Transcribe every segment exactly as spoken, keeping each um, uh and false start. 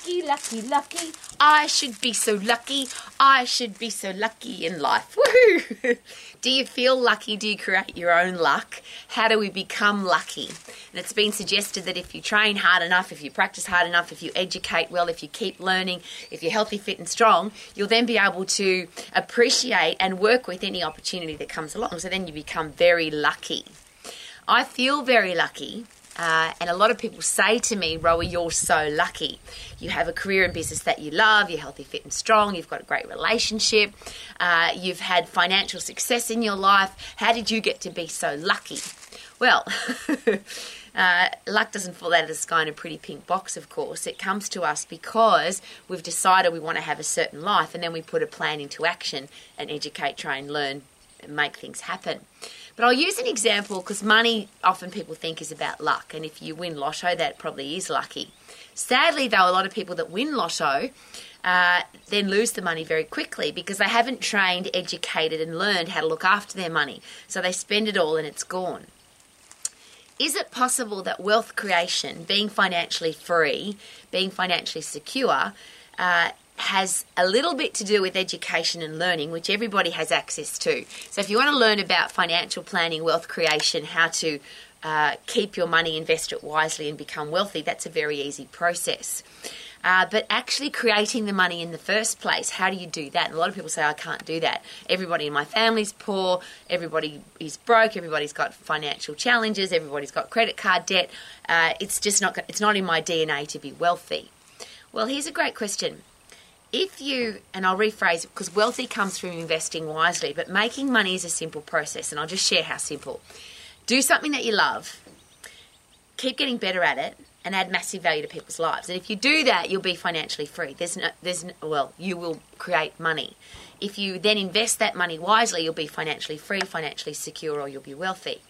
lucky, lucky, lucky. I should be so lucky. I should be so lucky in life. Woohoo! Do you feel lucky? Do you create your own luck? How do we become lucky? And it's been suggested that if you train hard enough, if you practice hard enough, if you educate well, if you keep learning, if you're healthy, fit and strong, you'll then be able to appreciate and work with any opportunity that comes along. So then you become very lucky. I feel very lucky. Uh, and a lot of people say to me, Rowie, you're so lucky. You have a career and business that you love, you're healthy, fit and strong, you've got a great relationship, uh, you've had financial success in your life. How did you get to be so lucky? Well, uh, luck doesn't fall out of the sky in a pretty pink box, of course. It comes to us because we've decided we want to have a certain life, and then we put a plan into action and educate, train, learn, and make things happen. But I'll use an example because money often people think is about luck, and if you win lotto, that probably is lucky. Sadly, though, a lot of people that win lotto uh, then lose the money very quickly because they haven't trained, educated and learned how to look after their money. So they spend it all and it's gone. Is it possible that wealth creation, being financially free, being financially secure, uh, has a little bit to do with education and learning, which everybody has access to? So if you want to learn about financial planning, wealth creation, how to uh, keep your money, invest it wisely and become wealthy, that's a very easy process. Uh, but actually creating the money in the first place, how do you do that? And a lot of people say, I can't do that. Everybody in my family's poor, everybody is broke, everybody's got financial challenges, everybody's got credit card debt. Uh, it's just not, it's not in my D N A to be wealthy. Well, here's a great question. If you, and I'll rephrase it because wealthy comes from investing wisely, but making money is a simple process, and I'll just share how simple. Do something that you love, keep getting better at it, and add massive value to people's lives. And if you do that, you'll be financially free. There's no, there's no, well, you will create money. If you then invest that money wisely, you'll be financially free, financially secure, or you'll be wealthy.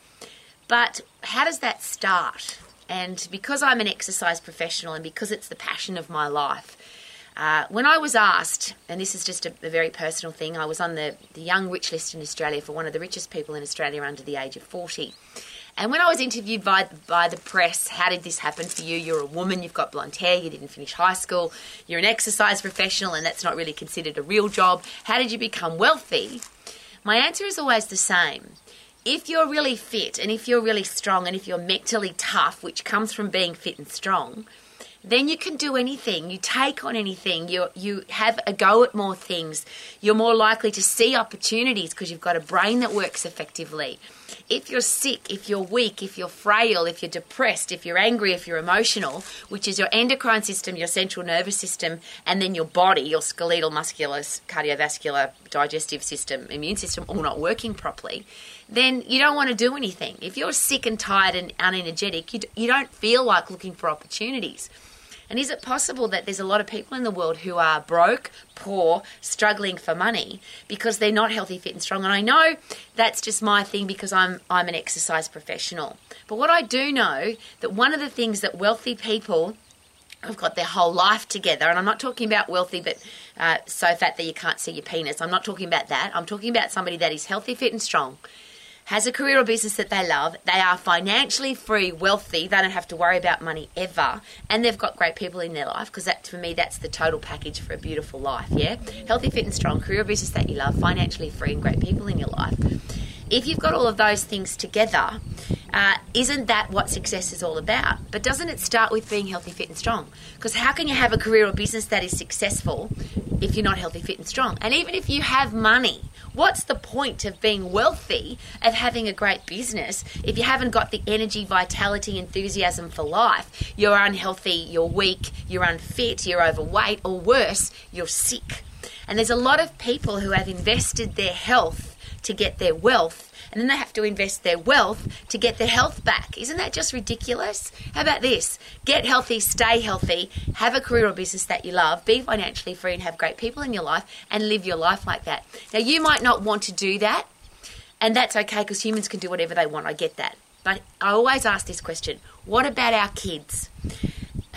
But how does that start? And because I'm an exercise professional and because it's the passion of my life, Uh, when I was asked, and this is just a, a very personal thing, I was on the, the Young Rich list in Australia for one of the richest people in Australia under the age of forty. And when I was interviewed by, by the press, how did this happen for you? You're a woman, you've got blonde hair, you didn't finish high school, you're an exercise professional and that's not really considered a real job. How did you become wealthy? My answer is always the same. If you're really fit and if you're really strong and if you're mentally tough, which comes from being fit and strong, then you can do anything. You take on anything. You you have a go at more things. You're more likely to see opportunities because you've got a brain that works effectively. If you're sick, if you're weak, if you're frail, if you're depressed, if you're angry, if you're emotional, which is your endocrine system, your central nervous system, and then your body, your skeletal, muscular, cardiovascular, digestive system, immune system, all not working properly, then you don't want to do anything. If you're sick and tired and unenergetic, you, you don't feel like looking for opportunities. And is it possible that there's a lot of people in the world who are broke, poor, struggling for money because they're not healthy, fit and strong? And I know that's just my thing because I'm I'm an exercise professional. But what I do know, that one of the things that wealthy people have got their whole life together, and I'm not talking about wealthy but uh, so fat that you can't see your penis. I'm not talking about that. I'm talking about somebody that is healthy, fit and strong, has a career or business that they love, they are financially free, wealthy, they don't have to worry about money ever, and they've got great people in their life, because that, for me, that's the total package for a beautiful life, yeah? Healthy, fit and strong, career or business that you love, financially free and great people in your life. If you've got all of those things together, uh, isn't that what success is all about? But doesn't it start with being healthy, fit and strong? Because how can you have a career or business that is successful if you're not healthy, fit and strong? And even if you have money, what's the point of being wealthy, of having a great business, if you haven't got the energy, vitality, enthusiasm for life? You're unhealthy, you're weak, you're unfit, you're overweight, or worse, you're sick. And there's a lot of people who have invested their health to get their wealth, and then they have to invest their wealth to get their health back. Isn't that just ridiculous? How about this? Get healthy, stay healthy, have a career or business that you love, be financially free and have great people in your life, and live your life like that. Now, you might not want to do that, and that's okay because humans can do whatever they want. I get that. But I always ask this question, what about our kids?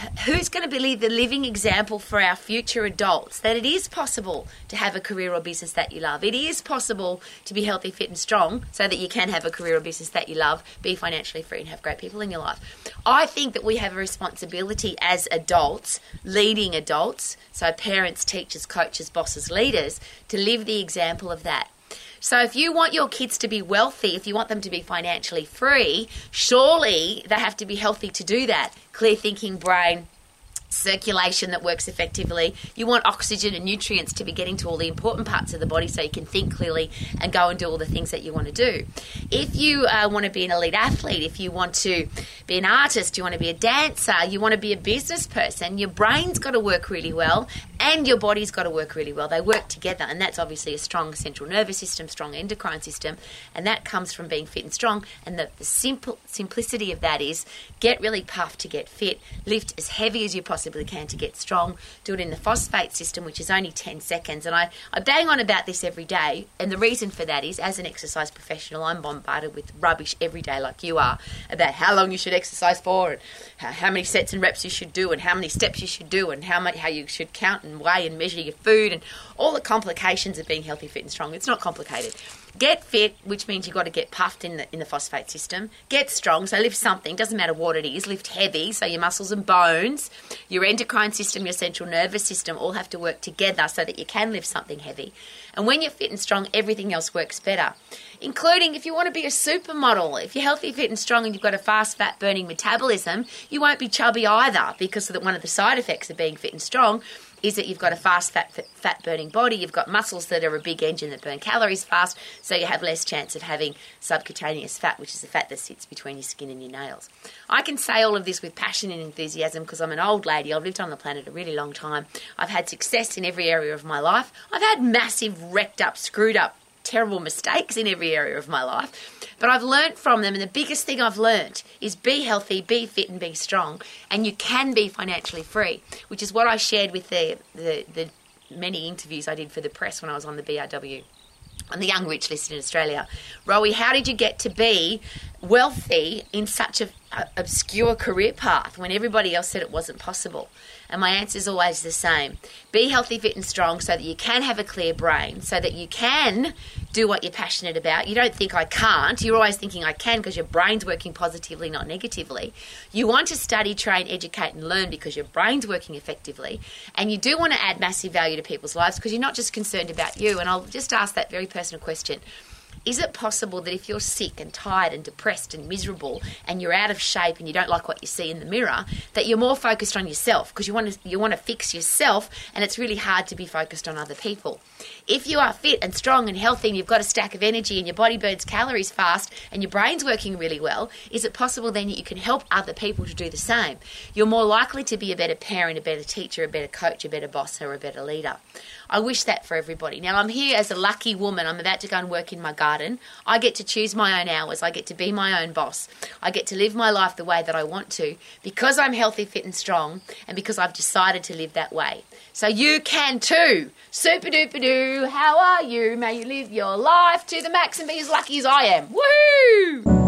who's going to be the living example for our future adults that it is possible to have a career or business that you love. It is possible to be healthy, fit and strong so that you can have a career or business that you love, be financially free and have great people in your life. I think that we have a responsibility as adults, leading adults, so parents, teachers, coaches, bosses, leaders, to live the example of that. So if you want your kids to be wealthy, if you want them to be financially free, surely they have to be healthy to do that. Clear thinking brain, circulation that works effectively. You want oxygen and nutrients to be getting to all the important parts of the body so you can think clearly and go and do all the things that you want to do. If you uh, want to be an elite athlete, if you want to be an artist, you want to be a dancer, you want to be a business person, your brain's got to work really well and your body's got to work really well. They work together, and that's obviously a strong central nervous system, strong endocrine system, and that comes from being fit and strong. And the, the simple simplicity of that is get really puffed to get fit, lift as heavy as you possibly can to get strong, do it in the phosphate system, which is only ten seconds. And I, I bang on about this every day, and the reason for that is, as an exercise professional, I'm bombarded with rubbish every day like you are about how long you should exercise for and how, how many sets and reps you should do and how many steps you should do and how much, how you should count and weigh and measure your food and all the complications of being healthy, fit and strong. It's not complicated. Get fit, which means you've got to get puffed in the in the phosphate system. Get strong, so lift something, doesn't matter what it is. Lift heavy, so your muscles and bones, your endocrine system, your central nervous system all have to work together so that you can lift something heavy. And when you're fit and strong, everything else works better, including if you want to be a supermodel. If you're healthy, fit and strong and you've got a fast fat-burning metabolism, you won't be chubby either, because of the, one of the side effects of being fit and strong is that you've got a fast fat, fat burning body, you've got muscles that are a big engine that burn calories fast, so you have less chance of having subcutaneous fat, which is the fat that sits between your skin and your nails. I can say all of this with passion and enthusiasm because I'm an old lady. I've lived on the planet a really long time. I've had success in every area of my life. I've had massive, wrecked up, screwed up, terrible mistakes in every area of my life, but I've learnt from them, and the biggest thing I've learnt is be healthy, be fit and be strong, and you can be financially free, which is what I shared with the, the, the many interviews I did for the press when I was on the B R W. On the Young Rich list in Australia. Rowie, how did you get to be wealthy in such an obscure career path when everybody else said it wasn't possible? And my answer is always the same. Be healthy, fit and strong so that you can have a clear brain, so that you can do what you're passionate about. You don't think I can't. You're always thinking I can because your brain's working positively, not negatively. You want to study, train, educate and learn because your brain's working effectively. And you do want to add massive value to people's lives because you're not just concerned about you. And I'll just ask that very personal question. Is it possible that if you're sick and tired and depressed and miserable and you're out of shape and you don't like what you see in the mirror, that you're more focused on yourself because you want to you want to fix yourself, and it's really hard to be focused on other people? If you are fit and strong and healthy and you've got a stack of energy and your body burns calories fast and your brain's working really well, is it possible then that you can help other people to do the same? You're more likely to be a better parent, a better teacher, a better coach, a better boss or a better leader. I wish that for everybody. Now, I'm here as a lucky woman. I'm about to go and work in my garden. I get to choose my own hours. I get to be my own boss. I get to live my life the way that I want to because I'm healthy, fit and strong, and because I've decided to live that way. So you can too. Super duper doo. How are you? May you live your life to the max and be as lucky as I am. Woohoo!